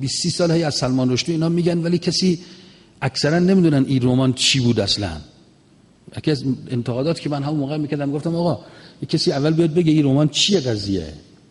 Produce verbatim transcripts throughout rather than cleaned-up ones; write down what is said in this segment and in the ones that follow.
بیست سال هی از سلمان رشدی اینا میگن، ولی کسی اکثرا نمیدونن این رمان چی بود اصلا. یکی از انتقادات که من همون موقع میکردم گفتم آقا کسی اول بیاد بگه این رمان چیه قضیه.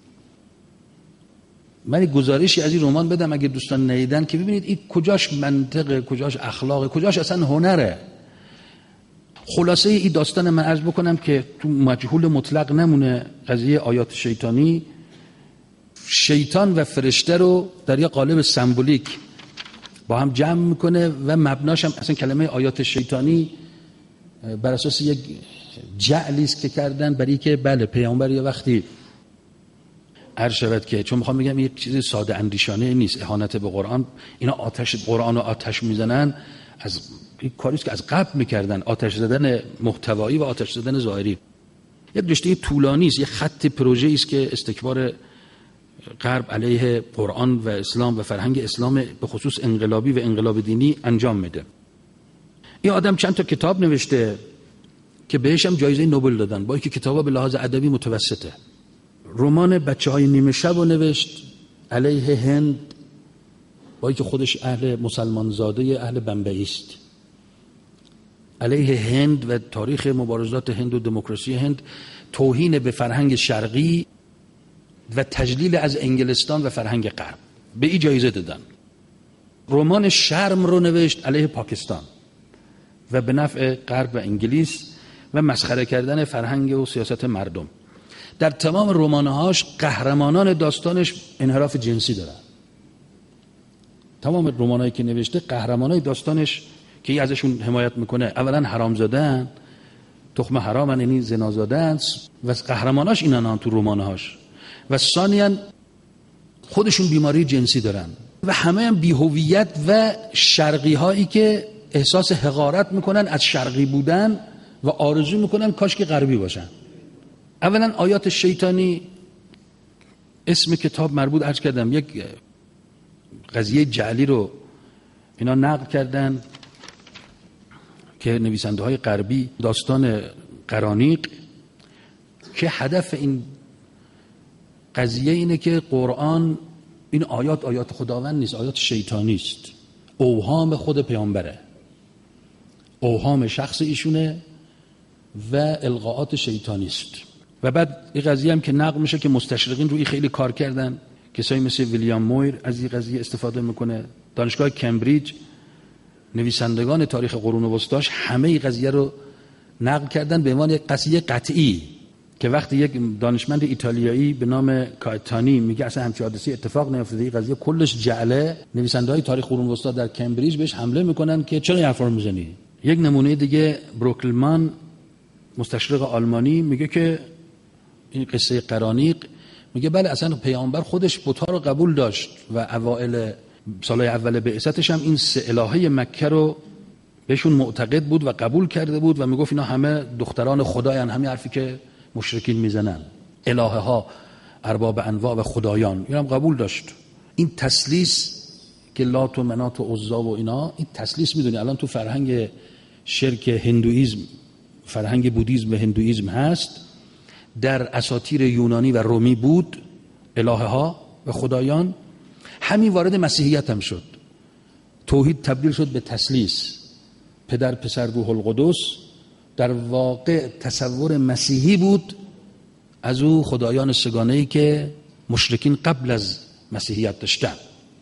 من گزارشی از این رمان بدم اگه دوستان ندیدن که ببینید این کجاش منطقه، کجاش اخلاقه، کجاش اصلا هنره. خلاصه این داستان من عرض بکنم که تو مجهول مطلق نمونه قضیه آیات شیطانی. شیطان و فرشته رو در یه قالب سمبولیک با هم جمع میکنه و مبناش هم اصلا کلمه آیات شیطانی بر اساس یک جعلی است که کردن برای که بله پیامبر یه وقتی عرض شود که، چون میخوام بگم یک چیز ساده اندیشانه نیست اهانت به قرآن، اینا آتش قرآن رو آتش میزنن، از این کاری است که از قبل میکردن، آتش زدن محتوایی و آتش زدن ظاهری. یک رشته طولانی است، یک خط پروژه است که استکبار غرب علیه قرآن و اسلام و فرهنگ اسلام به خصوص انقلابی و انقلاب دینی انجام میده. این آدم چند تا کتاب نوشته که بهش هم جایزه نوبل دادن، با اینکه کتابا به لحاظ ادبی متوسطه. رمان بچه های نیمه شب رو نوشت علیه هند، با اینکه خودش اهل مسلمان زاده اهل بمبئی است، علیه هند و تاریخ مبارزات هند و دموکراسی هند، توهین به فرهنگ شرقی و تجلیل از انگلستان و فرهنگ غرب. به این جایزه دادن. رمان شرم رو نوشت علیه پاکستان و به نفع غرب و انگلیس و مسخره کردن فرهنگ و سیاست مردم. در تمام رمانهاش قهرمانان داستانش انحراف جنسی دارن. تمام رمانایی که نوشته قهرمانای داستانش که ازشون حمایت میکنه اولا حرام زادن، تخم حرامن، یعنی زنا زادن، و قهرماناش اینان تو رمانهاش، و ثانیاً خودشون بیماری جنسی دارن و همه هم بی‌هویت و شرقی هایی که احساس حقارت میکنن از شرقی بودن و آرزو میکنن کاش که غربی باشن. اولا آیات شیطانی اسم کتاب مربوط عرض کردم یک قضیه جعلی رو اینا نقل کردن که نویسنده های غربی، داستان قرانیق، که هدف این قضیه اینه که قرآن این آیات آیات خداوند نیست، آیات شیطانی است، اوهام خود پیامبره، اوهام شخص ایشونه و القاءات شیطانی است. و بعد این قضیه هم که نقل میشه که مستشرقین روی خیلی کار کردن، کسایی مثل ویلیام مویر از این قضیه استفاده میکنه، دانشگاه کمبریج، نویسندگان تاریخ قرون وسطاش همه این قضیه رو نقل کردن به عنوان یک قضیه قطعی که وقتی یک دانشمند ایتالیایی به نام کایتانی میگه اصلا همچین حادثه‌ای اتفاق نیفتاده، این قضیه کلش جعله، نویسنده‌های تاریخ قرون وسطا در کمبریج بهش حمله میکنن که چرا این حرفا رو میزنی. یک نمونه دیگه بروکلمان مستشرق آلمانی میگه که این قصه قرانیق، میگه بله اصلا پیامبر خودش بت‌ها رو قبول داشت و اوائل سالهای اول بعثتش هم این سه الهه مکه رو بهشون معتقد بود و قبول کرده بود و میگفت اینا همه دختران خدایان، همین حرفی که مشرکین میزنن، الهه ها ارباب انواع و خدایان، این هم قبول داشت. این تسلیس که لات و منات و عزا و اینا، این تسلیس میدونی الان تو فرهنگ شرک هندویزم، فرهنگ بودیزم و هندویزم هست، در اساطیر یونانی و رومی بود الهه ها و خدایان، همین وارد مسیحیت هم شد. توحید تبدیل شد به تسلیس، پدر پسر روح القدس، در واقع تصور مسیحی بود از او خدایان سگانه‌ای که مشرکین قبل از مسیحیت داشتن.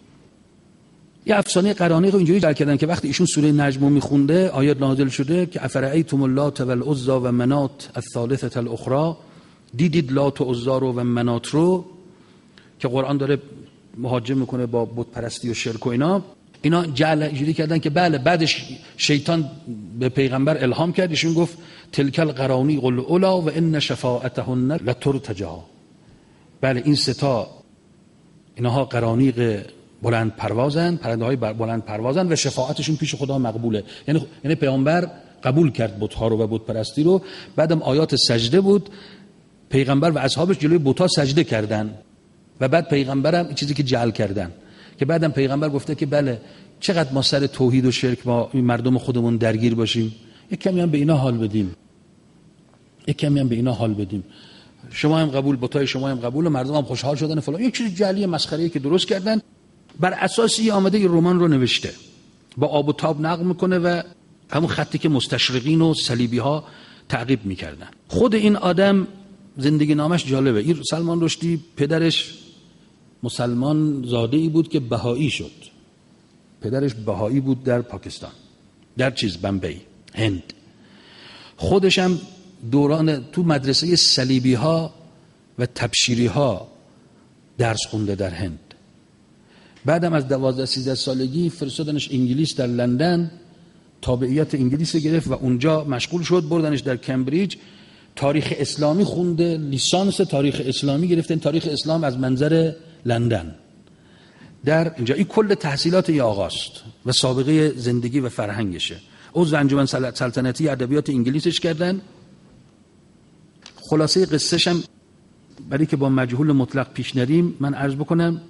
یه افسانه قرانیق رو اینجوری در کردن که وقتی ایشون سوره نجم رو میخونده آیات نازل شده که افرأیتم اللات و العزی و منات الثالثه الاخرى، دیدید لات و عزا رو و منات رو که قرآن داره مهاجم میکنه با بت پرستی و شرک و اینا، اینا جعل اینجوری کردن که بله بعدش شیطان به پیغمبر الهام کرد، ایشون گفت تلک القرانیق الاولی و ان شفاعتهن لترتجى، بله این ستا اینها قرانیق بلند پروازن، پرنده های بلند پروازن و شفاعتشون پیش خدا مقبوله. یعنی یعنی پیامبر قبول کرد بت‌ها رو و بت پرستی رو. بعدم آیات سجده بود، پیغمبر و اصحابش جلوی بت‌ها سجده کردن و بعد پیغمبرم این چیزی که جعل کردن که بعدم پیغمبر گفته که بله چقدر ما سر توحید و شرک ما مردم خودمون درگیر باشیم، یک کمی هم به اینا حال بدیم، یک کمی هم به اینا حال بدیم، شما هم قبول، بتای شما هم قبول و مردم هم خوشحال شدن فلان، یک چیز جعلی مسخره‌ای که درست کردن. بر اساسی آمده این رمان رو نوشته، با آب و تاب نقل میکنه و همون خطی که مستشرقین و صلیبی ها تعقیب میکردن. خود این آدم زندگی نامش جالبه. این سلمان رشدی پدرش مسلمان زاده ای بود که بهایی شد. پدرش بهایی بود در پاکستان، در چیز بمبئی، هند. خودش هم دوران تو مدرسه صلیبی ها و تبشیری ها درس خونده در هند. بعدم از دوازده سیزده سالگی فرستادنش انگلیس، در لندن تابعیت انگلیس گرفت و اونجا مشغول شد. بردنش در کمبریج، تاریخ اسلامی خونده، لیسانس تاریخ اسلامی گرفتن، تاریخ اسلام از منظر لندن. در اینجا این کل تحصیلات ای آقاست و سابقه زندگی و فرهنگشه. عضو انجمن سلطنتی ادبیات انگلیسش کردن. خلاصه قصه‌ش هم برای که با مجهول مطلق پیش نریم من عرض بکنم،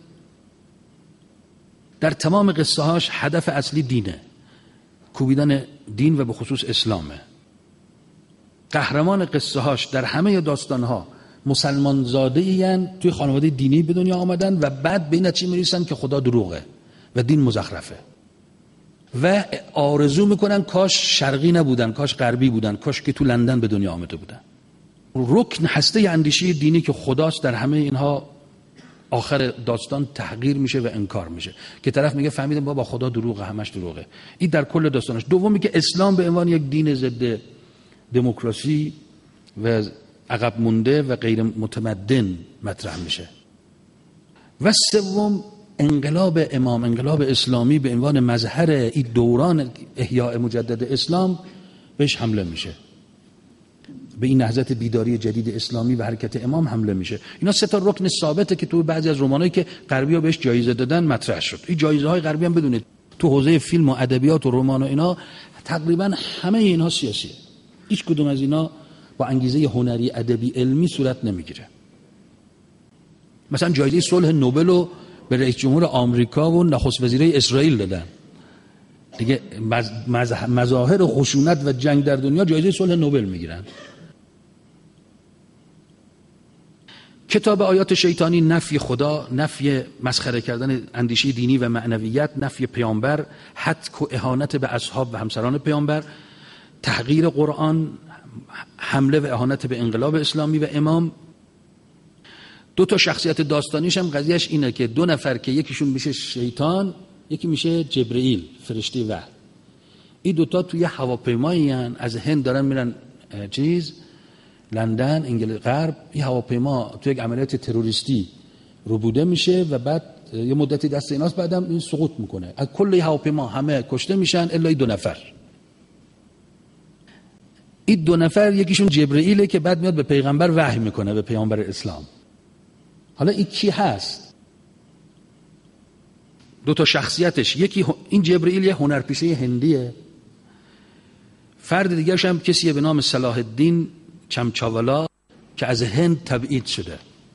در تمام قصه هاش هدف اصلی دینه، کوبیدن دین و به خصوص اسلامه. قهرمان قصه هاش در همه داستان ها مسلمان زاده این توی خانواده دینی به دنیا آمدن و بعد به این نتیجه میرسن که خدا دروغه و دین مزخرفه و آرزو میکنن کاش شرقی نبودن، کاش غربی بودن، کاش که تو لندن به دنیا آمده بودن. رکن هسته اندیشه دینی که خداست در همه اینها آخر داستان تحقیر میشه و انکار میشه که طرف میگه فهمیدم بابا خدا دروغه، همش دروغه. این در کل داستانش. دومی که اسلام به عنوان یک دین ضد دموکراسی و عقب مونده و غیر متمدن مطرح میشه. و سوم انقلاب امام، انقلاب اسلامی به عنوان مظهر این دوران احیاء مجدد اسلام بهش حمله میشه، به این نهضت بیداری جدید اسلامی و حرکت امام حمله میشه. اینا سه تا رکن ثابته که تو بعضی از رمانایی که غربی‌ها بهش جایزه دادن مطرح شد. این جایزه‌های غربی هم بدونید تو حوزه فیلم و ادبیات و رمان و اینا تقریبا همه اینها سیاسیه. هیچ کدوم از اینا با انگیزه هنری، ادبی، علمی صورت نمیگیره. مثلا جایزه صلح نوبل رو به رئیس جمهور آمریکا و نخست وزیره اسرائیل دادن. دیگه مظاهر خشونت و جنگ در دنیا جایزه صلح نوبل میگیرن. کتاب آیات شیطانی نفی خدا، نفی مسخره کردن اندیشه دینی و معنویت، نفی پیامبر، حتک و اهانت به اصحاب و همسران پیامبر، تحقیر قرآن، حمله و اهانت به انقلاب اسلامی و امام. دو تا شخصیت داستانیش هم قضیهش اینه که دو نفر که یکیشون میشه شیطان، یکی میشه جبرئیل، فرشته وحی. این دوتا توی هواپیمایی هن، از هند دارن میرن چیز لندن، انگلیس، غرب. این هواپیما توی یک عملیات تروریستی ربوده میشه و بعد یه مدتی دست ایناست، بعدم این سقوط میکنه. از کل هواپیما همه کشته میشن الا این دو نفر. این دو نفر یکیشون جبرئیله که بعد میاد به پیغمبر وحی میکنه، به پیامبر اسلام. حالا این کی هست؟ دو تا شخصیتش، یکی این جبرئیل یه هنرپیشه هندیه، فرد دیگرش هم کسیه به نام صلاح الدین چمچاولا که از هند تبعید شده.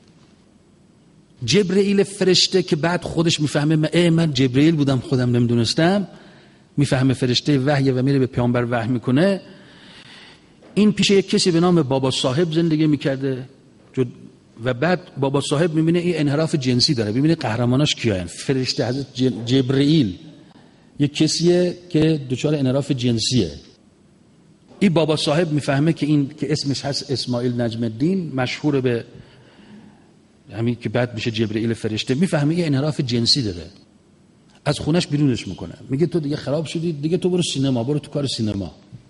جبرئیل فرشته که بعد خودش میفهمه من, من جبرئیل بودم خودم نمیدونستم، میفهمه فرشته وحی و میره به پیامبر وحی میکنه. این پیش یک کسی به نام بابا صاحب زندگی میکرده و بعد بابا صاحب میبینه این انحراف جنسی داره، میبینه قهرماناش کیان. فرشته حضرت جبرئیل یک کسیه که دچار انحراف جنسیه. این بابا صاحب میفهمه که این که اسمش هست اسماعیل نجم الدین، مشهور به همین که بعد میشه جبرئیل فرشته، میفهمه این انحراف جنسی داره. از خونش بیرونش میکنه، میگه تو دیگه خراب شدی، دیگه تو برو سینما، برو تو کار سینما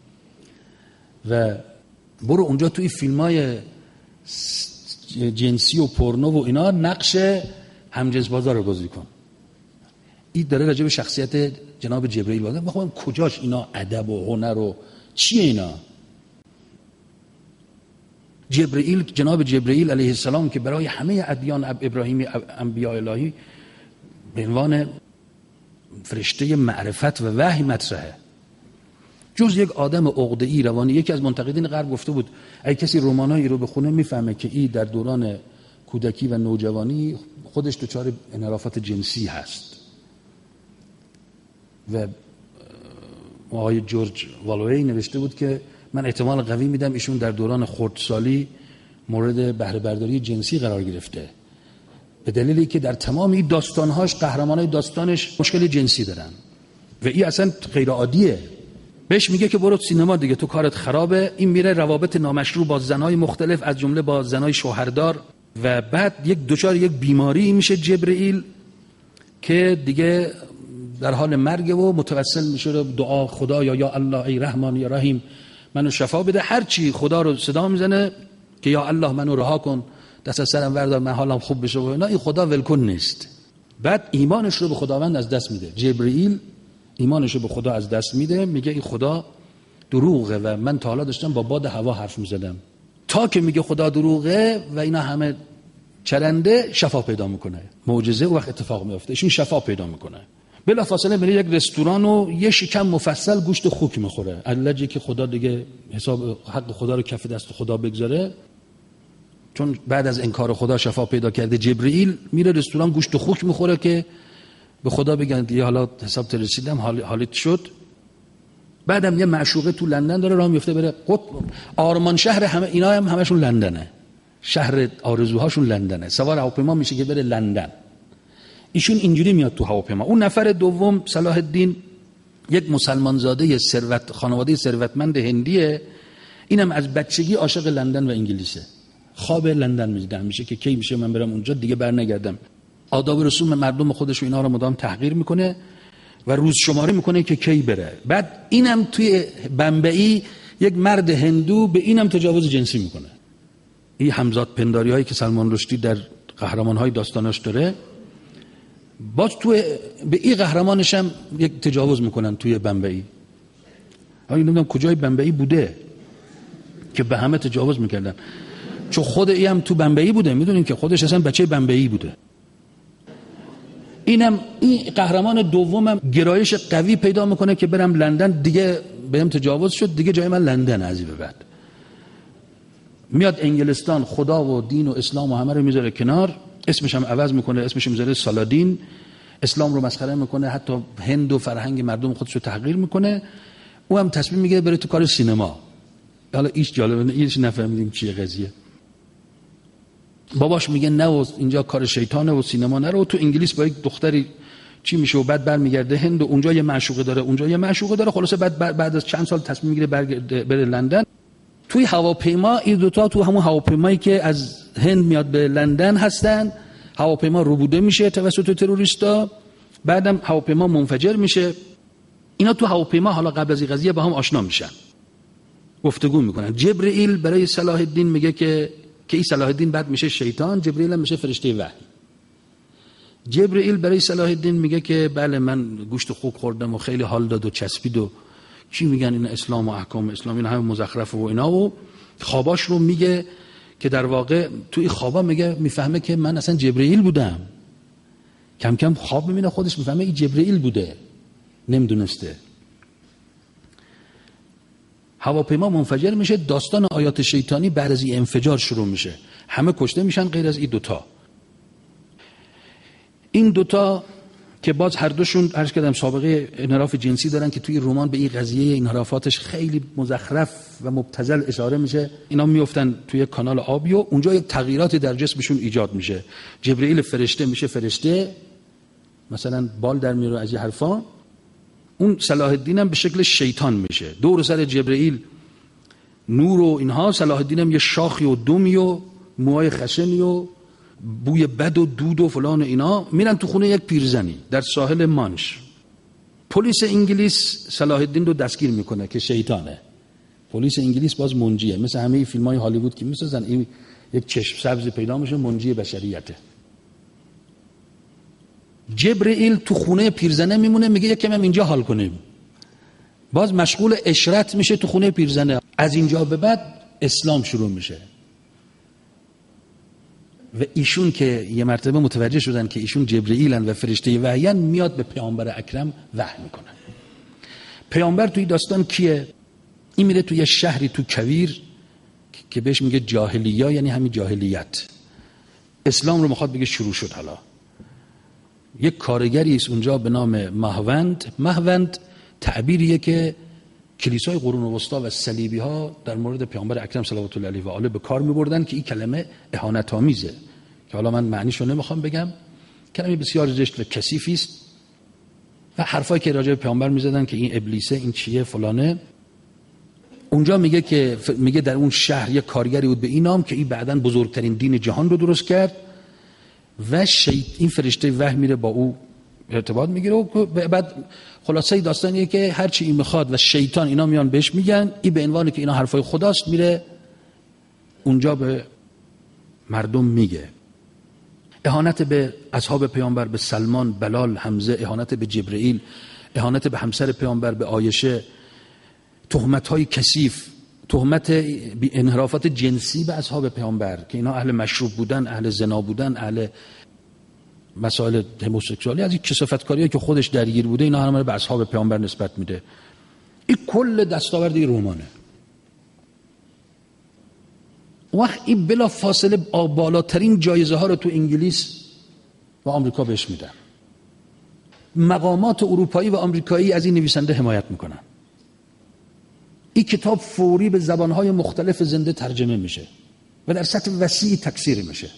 و برو اونجا توی فیلمای جنسی و پورنو و اینا نقش همجنس بازار رو بازی کن. این داره راجع به شخصیت جناب جبرئیل بازی. میخوام کجاش اینا ادب و هنر و چیه اینا؟ جبرئیل، جناب جبرئیل علیه السلام که برای همه ادیان ابراهیمی انبیاء الهی به عنوان فرشته معرفت و وحی مطرحه، جز یک آدم عقده‌ای روانی. یکی از منتقدین غرب گفته بود اگه کسی رمانایی رو بخونه میفهمه که این در دوران کودکی و نوجوانی خودش دچار انحرافات جنسی هست. و آقای جورج والوی نوشته بود که من احتمال قوی میدم ایشون در دوران خردسالی مورد بهره برداری جنسی قرار گرفته. به دلیلی که در تمام این داستانهاش قهرمانای داستانش مشکل جنسی دارن و این اصلا غیر عادیه. بهش میگه که برو سینما دیگه، تو کارت خرابه. این میره روابط نامشروع با زنای مختلف از جمله با زنای شوهردار و بعد یک دچار یک بیماری میشه جبرئیل که دیگه در حال مرگ و متوسل میشه دعا خدا یا یا الله ای رحمان یا رحیم منو شفا بده. هر چی خدا رو صدا میزنه که یا الله منو رها کن، دست از سرم بردار، من حالم خوب بشه و اینا. این خدا ولکن نیست. بعد ایمانش رو به خداوند از دست میده. جبرئیل ایمانش رو به خدا از دست میده، میگه این خدا دروغه و من تا حالا داشتم با باد هوا حرف میزدم. تا که میگه خدا دروغه و اینا همه چرنده، شفا پیدا میکنه. معجزه وقت اتفاق میفته، ایشون شفا پیدا میکنه. بلافاصله میره یک رستوران و یه شکم مفصل گوشت خوک میخوره. علجی که خدا دیگه حساب حق خدا رو کف دست خدا بگذاره، چون بعد از انکار خدا شفا پیدا کرده. جبرئیل میره رستوران گوشت خوک میخوره که به خدا بگن دیگه حالا حساب رسیدم، حال حالت شد. بعدم یه معشوقه تو لندن داره راه میفته بره قطب، آرمان شهر همه اینا هم همشون لندنه، شهر آرزوهاشون لندنه. سوار هواپیما میشه که بره لندن. ایشون اینجوری میاد تو هواپیما. اون نفر دوم صلاح الدین یک مسلمان زاده ثروت خانواده ثروتمند هندیه. اینم از بچگی عاشق لندن و انگلیسه. خواب لندن میدیدم میشه که کی میشه من برم اونجا دیگه برنگردم. آداب رسوم مردم خودش و اینا رو مدام تحقیر میکنه و روز شماری میکنه که کی بره. بعد اینم توی بمبئی یک مرد هندو به اینم تجاوز جنسی میکنه. این همزاد پنداری هایی که سلمان رشدی در قهرمان های داستاناش داره، باز توی به این قهرمانش هم یک تجاوز میکنن توی بمبئی. ها نمیدونم کجای بمبئی بوده که به همه تجاوز میکردن، چون خود ای هم تو بمبئی بوده. میدونین که خودش اصلا بچه بمبئی بوده. اینم این قهرمان دومم گرایش قوی پیدا میکنه که برم لندن، دیگه بهم تجاوز شد، دیگه جای من لندن. از این به بعد میاد انگلستان، خدا و دین و اسلام و همه رو میذاره کنار، اسمش هم عوض میکنه، اسمش میذاره سالادین، اسلام رو مسخره میکنه، حتی هند و فرهنگ مردم خودش رو تحقیر میکنه. او هم تصمیم میگیره بره تو کار سینما. حالا ایش جالبه، ایش نفهمیدیم چیه قضیه. باباش میگه نه و اینجا کار شیطانه و سینما نرو. تو انگلیس با یک دختری چی میشه و بعد برمیگرده هند و اونجا یه معشوقه داره، اونجا یه معشوقه داره. خلاصه بعد بعد از چند سال تصمیم میگیره بره لندن. توی هواپیما این دو تا تو همون هواپیمایی که از هند میاد به لندن هستن، هواپیما روبوده میشه توسط تروریستا، بعدم هواپیما منفجر میشه. اینا تو هواپیما حالا قبل از این قضیه با هم آشنا میشن، گفتگو میکنن. جبرئیل برای صلاح الدین میگه که که این صلاح الدین بعد میشه شیطان، جبرئیل هم میشه فرشته وحی. جبرئیل برای صلاح الدین میگه که بله من گوشت خوک خوردم و خیلی حال داد و چسبید و چی میگن این اسلام و احکام اسلام اینا همه مزخرف و اینا، و خواباش رو میگه که در واقع توی خوابا میگه میفهمه که من اصلا جبرئیل بودم. کم کم خواب میبینه خودش میفهمه این جبرئیل بوده، نمیدونسته. هواپیما منفجر میشه. داستان آیات شیطانی بعد از این انفجار شروع میشه. همه کشته میشن غیر از این دوتا. این دوتا که باز هر دوشون عرض کردم سابقه انحراف جنسی دارن که توی رمان به این قضیه انحرافاتش خیلی مزخرف و مبتذل اشاره میشه. اینا میافتن توی کانال آبی و اونجا یک تغییراتی در جسمشون ایجاد میشه. جبرئیل فرشته میشه فرشته، مثلا بال در میاره از این حرفا. اون صلاح الدین هم به شکل شیطان میشه. دور سر جبرئیل نور و اینها، صلاح الدین هم یه شاخی و دمی و موهای خشنی و بوی بد و دود و فلان اینا. میرن تو خونه یک پیرزنی در ساحل مانش. پلیس انگلیس صلاح الدین رو دستگیر میکنه که شیطانه. پلیس انگلیس باز منجیه، مثل همه فیلم‌های هالیوود که میسازن این یک چشم سبز پیدا میشه، منجی بشریته. جبرئیل تو خونه پیرزنه میمونه، میگه یکم هم اینجا حال کنیم. باز مشغول اشرت میشه تو خونه پیرزنه. از اینجا به بعد اسلام شروع میشه. و ایشون که یه مرتبه متوجه شدن که ایشون جبرئیلن و فرشته وحیان، میاد به پیامبر اکرم وحی میکنن. پیامبر توی داستان کیه؟ این میره توی شهری تو کویر که بهش میگه جاهلیه، یعنی همین جاهلیت. اسلام رو میخواد بگه شروع شد. حالا یک کارگری است اونجا به نام مهوند. مهوند تعبیریه که کلیسای قرون وسطا و صلیبی ها در مورد پیامبر اکرم صلوات الله علیه و آله به کار می‌بردن که این کلمه اهانت آمیزه، که حالا من معنیشو نمیخوام بگم، کلمه بسیار زشت و کثیفی است و حرفایی که راجع به پیامبر میزدن که این ابلیسه، این چیه، فلانه. اونجا میگه که میگه در اون شهر یک کارگری بود به این نام که این بعداً بزرگترین دین جهان رو درست کرد و شیط این فرشته وحی میره با او ارتباط میگیره و بعد خلاصه داستانیه که هر چی این میخواد و شیطان اینا میان بهش میگن، این به عنوانی که اینا حرفای خداست میره اونجا به مردم میگه. اهانت به اصحاب پیامبر، به سلمان، بلال، حمزه، اهانت به جبرئیل، اهانت به همسر پیامبر، به عایشه، تهمت‌های کثیف، تهمت انحرافات جنسی به اصحاب پیامبر که اینا اهل مشروب بودن، اهل زنا بودن، اهل مسائل هموسکسوالی، از این کثافتکاریه که خودش درگیر بوده، اینا همه به اصحاب پیامبر نسبت میده. این کل دستاورد رمانه. وقت این بلا فاصله بالاترین جایزه ها رو تو انگلیس و آمریکا بهش میدن. مقامات اروپایی و آمریکایی از این نویسنده حمایت میکنن. این کتاب فوری به زبانهای مختلف زنده ترجمه میشه و در سطح وسیعی تکثیر میشه.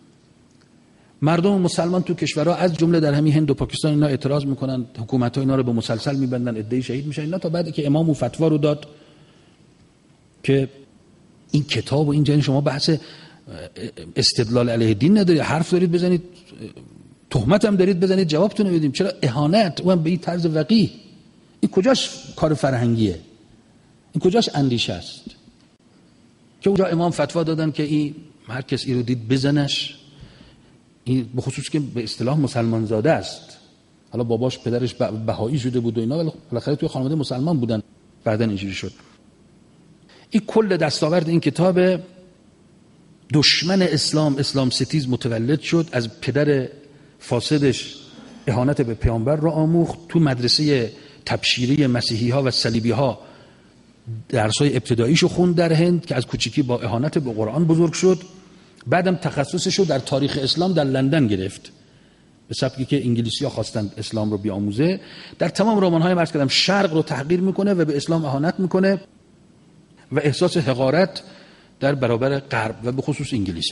مردم مسلمان تو کشورها از جمله در همین هند و پاکستان اینا اعتراض میکنن، حکومت‌ها اینا رو به مسلسل میبندن، عده‌ای شهید میشن. اینا تا بعدی که امام فتوا رو داد که این کتاب و این جنین شما بحث استدلال علیه دین ندارید، حرف دارید بزنید، تهمت هم دارید بزنید، جوابتون رو بدیم. چرا اهانت اون به این طرز وقیح؟ این کجاش کار فرهنگیه؟ این کجاش اندیشه است؟ که اونجا امام فتوا دادن که این هر کس این رو دید بزنش. این به خصوص که به اصطلاح مسلمان زاده است، حالا باباش پدرش بهایی شده بود و اینا، ولی بالاخره توی خانواده مسلمان بودن، بعداً اینجوری شد. این کل دستاورد این کتاب. دشمن اسلام، اسلام ستیز متولد شد، از پدر فاسدش اهانت به پیامبر را آموخت، تو مدرسه تبشیری مسیحی ها و صلیبی ها درسای ابتداییشو خوند در هند که از کوچیکی با اهانت به قرآن بزرگ شد. بعدم تخصصشو در تاریخ اسلام در لندن گرفت، به سبکی که انگلیسی ها خواستند اسلام رو بیاموزه. در تمام رمان‌های مرز کردم شرق رو تحقیر میکنه و به اسلام اهانت میکنه و احساس حقارت در برابر غرب و به خصوص انگلیسه.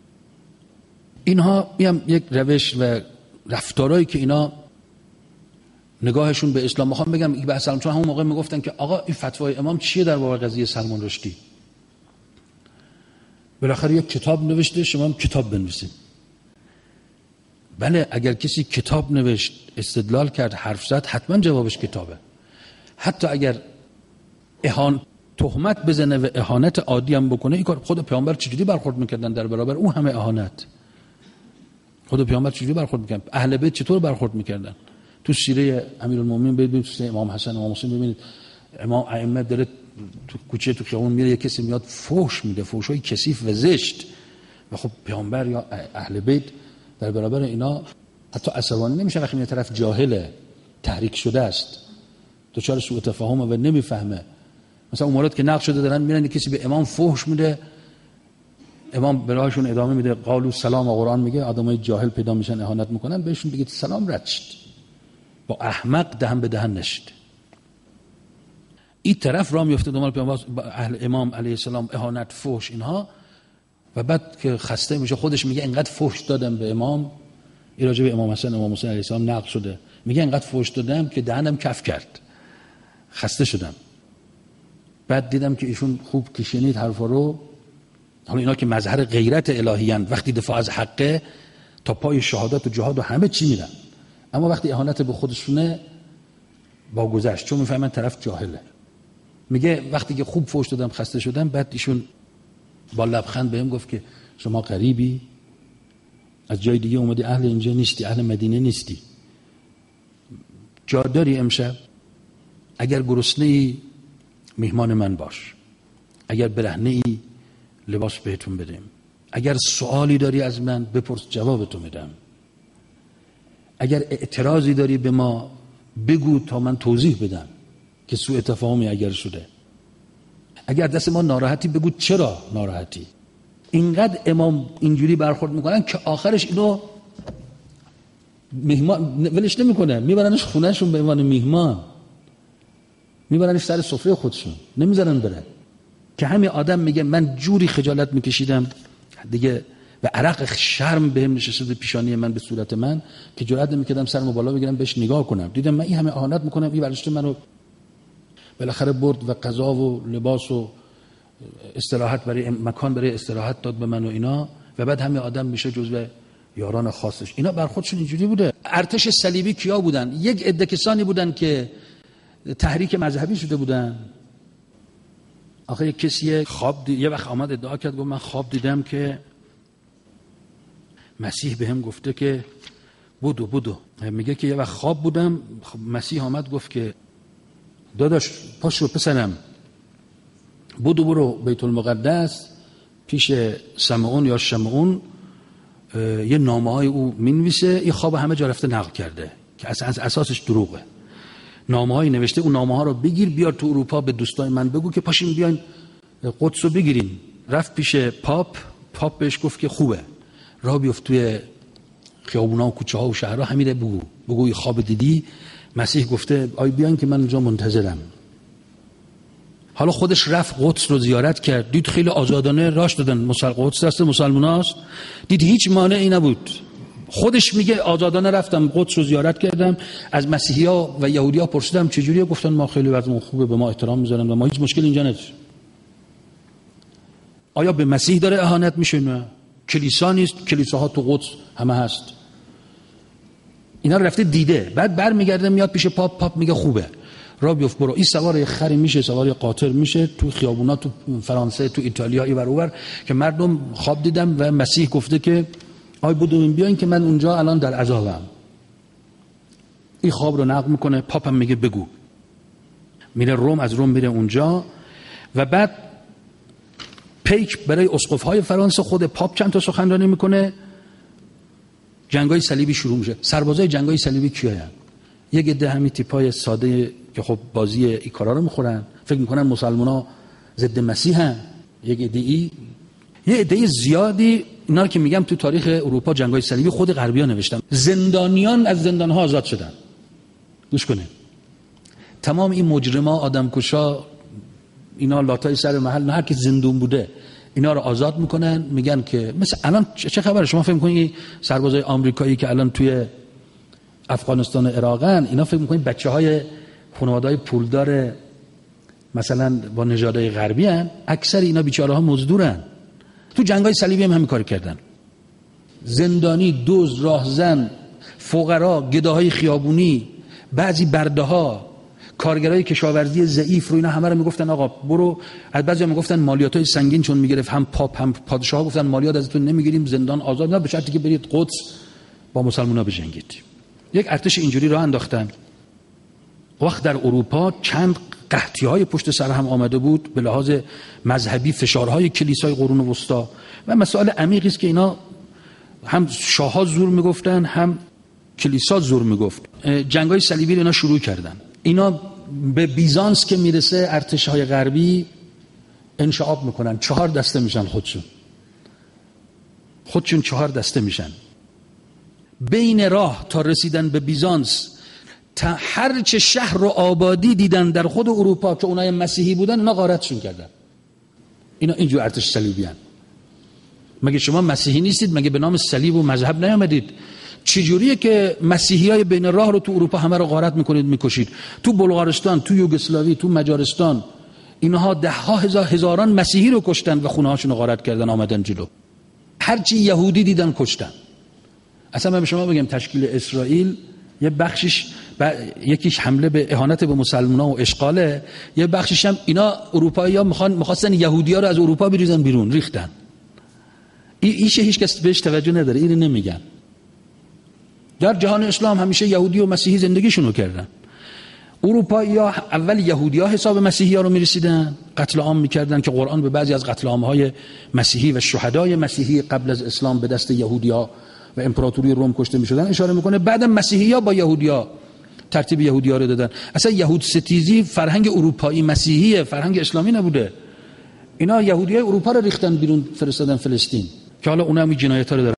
اینها میام یک روش و رفتارهایی که اینا نگاهشون به اسلام، میخوام بگم این بحث سلمان، چون همون موقع میگفتن که آقا این فتوای امام چیه در باب قضیه سلمان رشدی؟ بالاخره یک کتاب نوشته، شما هم کتاب بنویسید. بله، اگر کسی کتاب نوشت، استدلال کرد، حرف زد، حتما جوابش کتابه. حتی اگر اهان تهمت بزنه و اهانت عادی هم بکنه، این کار خود پیامبر چجوری برخورد میکردن در برابر اون همه اهانت؟ خود پیامبر چجوری برخورد میکردن؟ اهل بیت چطور برخورد میکردن؟ تو سیره امیرالمومنین ببینید، تو سیره امام حسن و امام حسین ببینید، امام ائمه داره تو کوچه تو خیابون میره، یک کسی میاد فحش میده، فحشای کثیف و زشت، و خب پیامبر یا اهل بیت در برابر اینا حتی عصبانی نمیشه. وقتی این طرف جاهله، تحریک شده است، دچار سوء تفاهمه و نمیفهمه. مثلا امورات که نقش شده دارن میرن، کسی به امام فحش میده، امام براهشون ادامه میده، قالوا سلام، و قرآن میگه آدمای جاهل پیدا میشن اهانت میکنن، بهشون بگید سلام رد شد. با احمق دهن به دهن نشد. این طرف راه میفته دنبال پیامبر، اهل امام علیه السلام، اهانت، فحش، اینها، و بعد که خسته میشه خودش میگه انقدر فحش دادم به امام. این راجع به امام حسن امام حسین علیه السلام نقل شده، میگه انقدر فحش دادم که دهنم کف کرد، خسته شدم. بعد دیدم که ایشون خوب که شنید حرفا رو، حالا اینا که مظهر غیرت الهیان، وقتی دفاع از حقه تا پای شهادت و جهاد و همه چی میرن، اما وقتی اهانت به خودشونه با گذشت، چون میفهمن طرف جاهله. میگه وقتی که خوب فحش دادم خسته شدم، بعد ایشون با لبخند بهم گفت که شما غریبی، از جای دیگه اومدی، اهل اینجا نیستی، اهل مدینه نیستی، جا داری امشب؟ اگر گرسنه‌ای میهمان من باش، اگر برهنه‌ای لباس بهتون بدیم، اگر سوالی داری از من بپرس جوابتو میدم، اگر اعتراضی داری به ما بگو تا من توضیح بدم که سوء تفاهمی اگر شده، اگر دست ما ناراحتی بگو چرا ناراحتی. اینقدر امام اینجوری برخورد میکنن که آخرش اینو میهمان ولش نمیکنه، میبرنش خونهشون به عنوان میهمان، میبرنش سر سفره خودشون، نمیذارن بره. که همین آدم میگه من جوری خجالت میکشیدم دیگه و عرق شرم بهم نشسته بود پیشانی من به صورت من که جرئت نمی‌کردم سرمو بالا بگیرم بهش نگاه کنم. دیدم من این همه اهانت میکنم، این برداشت منو بالاخره برد و غذا و لباس و استراحت برای مکان برای استراحت داد به من و اینا، و بعد همه آدم میشه جزو یاران خاصش. اینا بر خودشون اینجوری بوده. ارتش صلیبی کیا بودن؟ یک عده کسانی بودن که تحریک مذهبی شده بودن. آخه یک کسی خواب دید، یه وقت آمد ادعا کرد گفت من خواب دیدم که مسیح بهم گفته که بودو بودو. میگه که یه وقت خواب بودم، مسیح آمد گفت که داداش پاشو پسرم، بودو برو بیت المقدس پیش سمعون یا شمعون، یه نامه های او مینویسه. این خواب همه جا رفته نقل کرده که اصلا از اساسش دروغه. نامه های نوشته، اون نامه ها رو بگیر بیار تو اروپا، به دوستای من بگو که پاشین بیاین قدس رو بگیرین. رفت پیش پاپ، پاپ بهش گفت که خوبه، راه بیفت توی خیابونا و کوچه ها و شهرها، همین بگو بگو این خواب دیدی، مسیح گفته آی بیاین که من اونجا منتظرم. حالا خودش رفت قدس رو زیارت کرد، دید خیلی آزادانه راش دادن. مسل قدس دست مسلماناست، دید هیچ مانعی نبود. خودش میگه آزادانه رفتم قدس رو زیارت کردم، از مسیحی‌ها و یهودی‌ها پرسیدم چجوریه، گفتن ما خیلی وضعمون خوبه، به ما احترام میذارن و ما هیچ مشکلی اینجا نداریم. آیا به مسیح داره اهانت میشه؟ نه. کلیسا نیست، کلیساها تو قدس همه هست. اینا رو رفته دیده، بعد برمیگرده میاد پیش پاپ، پاپ میگه خوبه، را بیفت برو. این سوار خری میشه، سوار قاطر میشه تو خیابونا، تو فرانسه، تو ایتالیا، اینور اونور، که مردم خواب دیدم و مسیح گفته که آی بدوین بیاین که من اونجا الان در عذابم. این خواب رو نقل میکنه، پاپم میگه بگو. میره روم، از روم میره اونجا و بعد پیک برای اسقف‌های فرانسه، خود پاپ چند تا سخنرانی میکنه. جنگای صلیبی شروع میشه. سربازای جنگای صلیبی کیاین؟ یک عده همین تیپای ساده که خب بازی این کارا رو میخورن، فکر میکنن مسلمانا ضد مسیحن. یک عده ای یه عده زیادی، اینا رو که میگم تو تاریخ اروپا جنگای صلیبی خود غربی‌ها نوشتن. زندانیان از زندان‌ها آزاد شدن. گوش کنه. تمام این مجرما، آدمکشا، اینا لاتای سر محل، نه هر کی زندون بوده اینا رو آزاد میکنن. میگن که مثلا الان چه خبره؟ شما فکر میکنید سربازای آمریکایی که الان توی افغانستان و عراقن، اینا فکر میکنید بچه‌های خانواده‌های پولدار مثلا با نژادهای غربی ان؟ اکثر اینا بیچاره‌ها مزدورن. تو جنگ‌های صلیبی هم همین کار کردن. زندانی، دزد، راهزن، فقرا، گداهای خیابونی، بعضی برده‌ها، کارگرای کشاورزی ضعیف رو اینا همه رو میگفتن آقا برو. از بعضیا میگفتن مالیاتای سنگین چون میگرفت، هم پاپ هم پادشاه گفتن مالیات ازتون نمیگیریم، زندان آزاد، نه به شرطی که برید قدس با مسلمونا بجنگید. یک ارتش اینجوری راه انداختن. وقت در اروپا چند قحطی‌های پشت سر هم آمده بود به لحاظ مذهبی، فشارهای کلیسای قرون وسطا و مسائل عمیقی است که اینا هم شاه‌ها زور میگفتن، هم کلیسا زور میگفت. جنگ‌های صلیبی رو اینا شروع کردن. اینا به بیزانس که میرسه ارتش‌های غربی انشعاب میکنن، چهار دسته میشن، خودشون خودشون چهار دسته میشن. بین راه تا رسیدن به بیزانس، تا هر چه شهر و آبادی دیدن در خود اروپا که اونای مسیحی بودن، اینا غارتشون کردن. اینا اینجور ارتش صلیبی هن. مگه شما مسیحی نیستید؟ مگه به نام صلیب و مذهب نیامدید؟ چجوریه که مسیحیای بین راه رو تو اروپا همه رو غارت میکنید، میکشید؟ تو بلغارستان، تو یوگسلاوی، تو مجارستان، اینها ده ها هزار هزاران مسیحی رو کشتن و خونه هاشون رو غارت کردن، آمدن جلو. هرچی یهودی دیدن کشتن. اصلا من به شما بگم تشکیل اسرائیل یه بخشش ب... یکیش حمله به اهانت به مسلمان‌ها و اشغاله، یه بخشش هم اینا اروپایی‌ها میخوان می‌خواستن یهودی‌ها رو از اروپا بریزن بیرون، ریختن. این ایشه هیچ کس بهش توجه نداره، اینو نمیگن. در جهان اسلام همیشه یهودی و مسیحی زندگیشونو کردن. اروپایی‌ها اول یهودی‌ها حساب مسیحی‌ها رو می‌رسیدن، قتل عام می‌کردن که قرآن به بعضی از قتل عام‌های مسیحی و شهدای مسیحی قبل از اسلام به دست یهودی‌ها و امپراتوری روم کشته می‌شدن اشاره می‌کنه. بعدم مسیحی‌ها با یهودی‌ها ترتیب یهودی‌ها رو دادن. اصلا یهود ستیزی فرهنگ اروپایی مسیحیه، فرهنگ اسلامی نبوده. اینا یهودیای اروپا رو ریختن بیرون، فرستادن فلسطین که حالا اونها هم جنایت‌ها رو